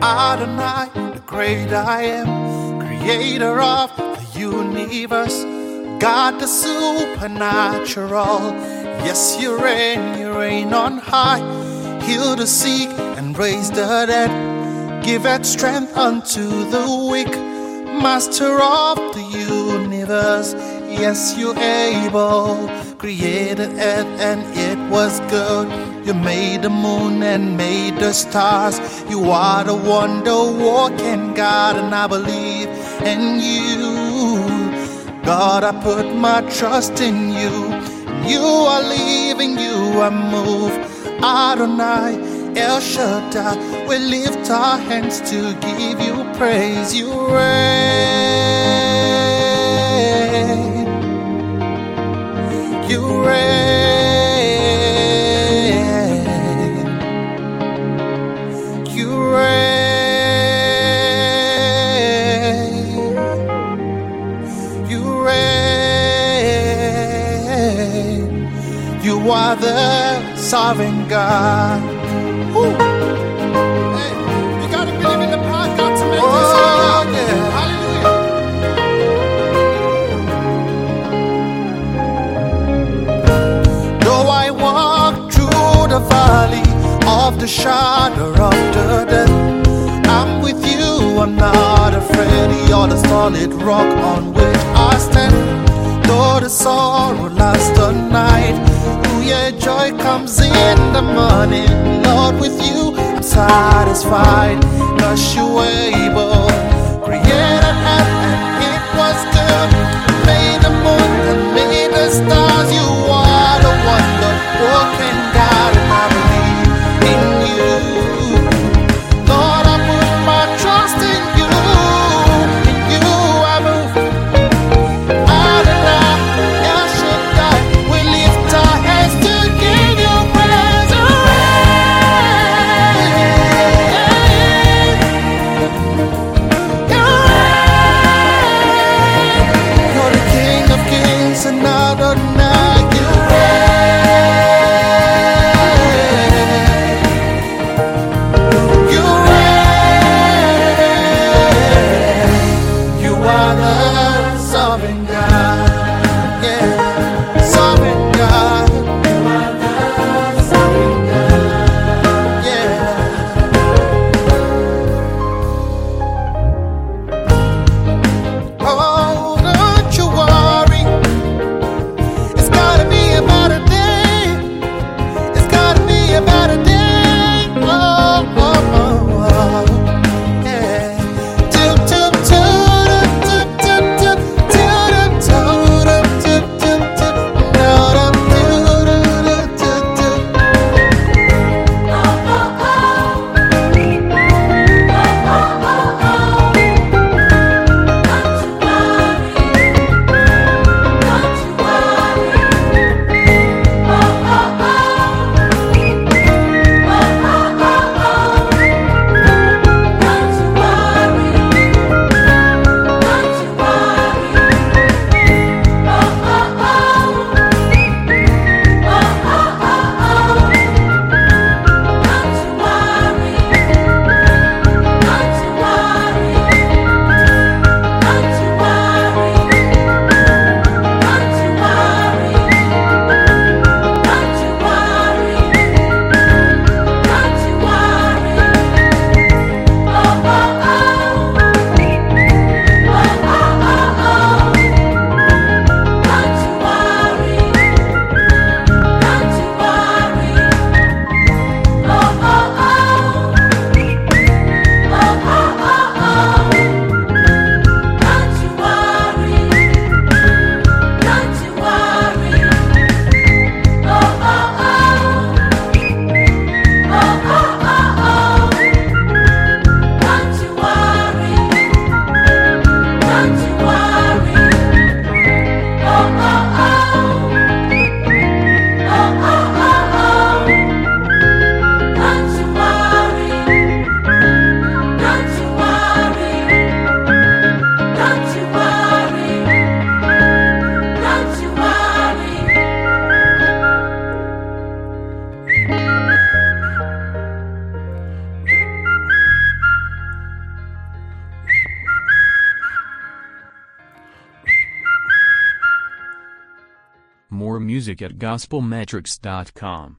Adonai, the great I am, creator of the universe, God the supernatural. Yes, you reign on high. Heal the sick and raise the dead. Giveth strength unto the weak. Master of the universe, yes, you're able. Created earth and it was good. You made the moon and made the stars. You are the wonder-working God, and I believe in you. God, I put my trust in you. You are living, you are moved. Adonai, El Shaddai, we lift our hands to give you praise. You reign. You reign. You reign. You reign. You are the sovereign God. Woo. Hey, you gotta believe in the past, God, to make this happen. Yeah. Hallelujah. Though I walk through the valley of the shadow of the death, I'm with you, I'm not afraid. You're the solid rock on which I stand. Though the sorrow lasts the night, your joy comes in the morning. Lord, with you I'm satisfied, 'cause you're able. Created earth and it was good. Made the moon and made the stars. You are the wonder-working God, and I believe in you. Lord, I put my trust in you. In you I move. Adonai, El Shaddai, we lift our hands to give you praise. More music at gospelmetrics.com.